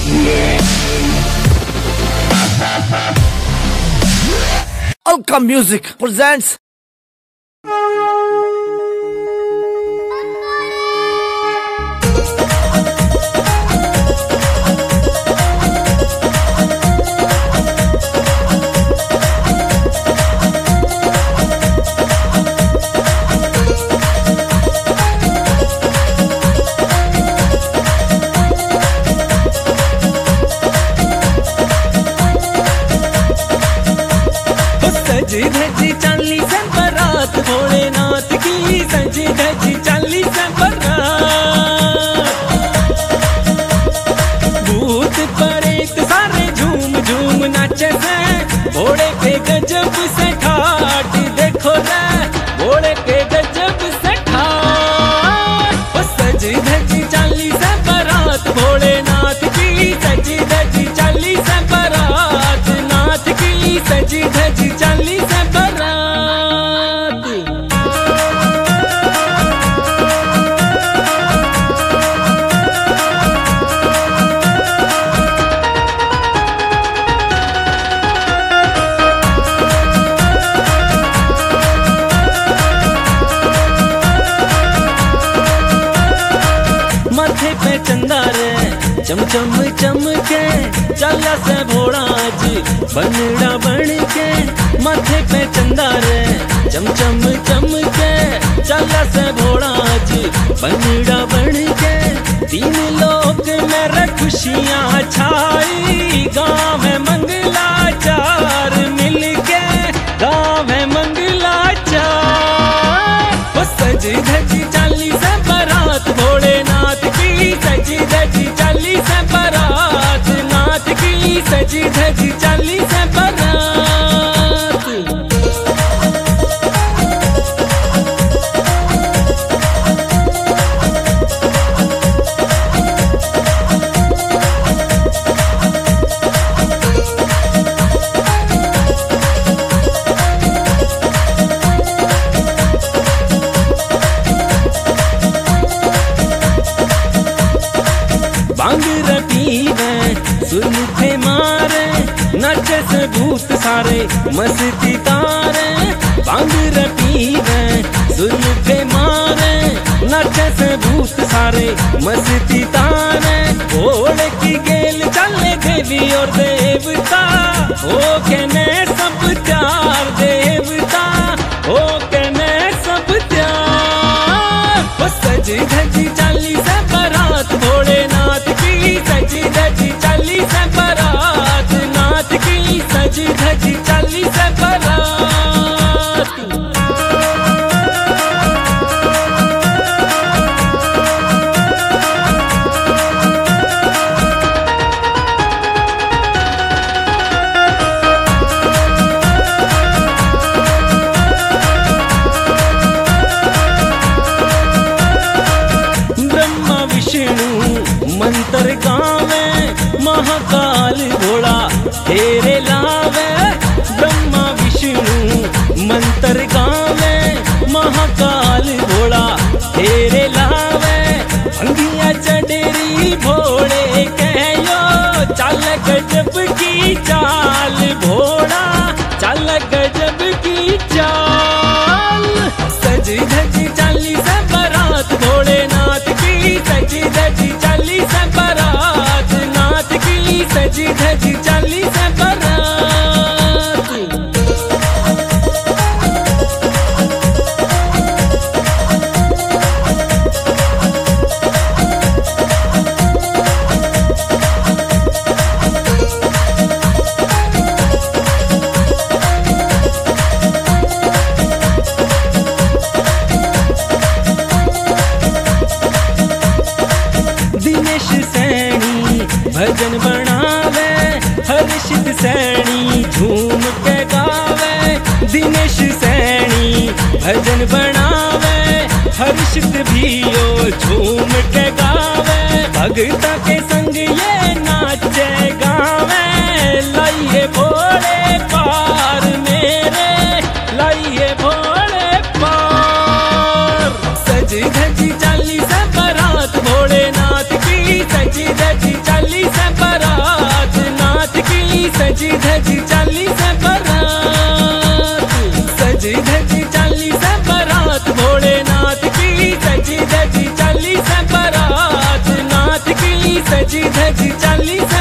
Alka Music presents सजी धजी चाली से बारात भोलेनाथ की सजी धजी चाली से बारात भूत प्रेत सारे झूम झूम नाचे से भोले के गजब से ठाट देखो रे भोले के गजब से ठाट सजी धजी चाली से बारात भोलेनाथ की सजी धजी चाली से बारात नाथ की सजी धजी चाली से बारात माथे पे चंदा रे चम चम चमके चला से भोला जी बनड़ा बन के माथे पे चंदा रे चम चम चमके चला से भोला जी बनड़ा बन के तीन लोक में खुशियाँ छाई गाँव में मंगलाचार मिलके गाँव में मंगलाचार वो सजी धजी चाली से बारात भोलेनाथ की सजी धजी चाली से बारात नाथ की सजी धजी चाली से बारात बांग रपीवे सुल्फे मारे नाचे से भूत सारे मस्ती तारे बांग रपीवे सुल्फे मारे नाचे से भूत सारे मस्ती तारे भोले की गेल चले देवी और देवता हो कहने सब प्यार देवता हो कहने सब प्यार वो सजी धजी चाली से बारात भोलेनाथ की सजी धजी चाली से बारात नाथ की सजी धजी चाली से बारात ब्रह्मा विष्णु मंत्र गावे महाकाल भोला तेरे लावे ब्रह्मा विष्णु मंत्र गावे महाकाल भोला तेरे लावे अंगिया चडेरी भोले कहो चल गजब की चाल भोला चल गजब की चाल सजी धजी चाली से बारात भोलेनाथ की सजी धजी चाली से बारात नाथ की सजी धजी चाली से बारात दिनेश सैनी भजन बनावे हर्षित सैनी झूम के गावे दिनेश सैनी भजन बनावे हर्षित भी ओ झूम के गावे भगता के संग ये नाचे गावे लाइए भोले पार मेरे लाइए भोले पार सजी धजी चाली से बारात भोलेनाथ की सजी धजी चाली से बारात सजी धजी चाली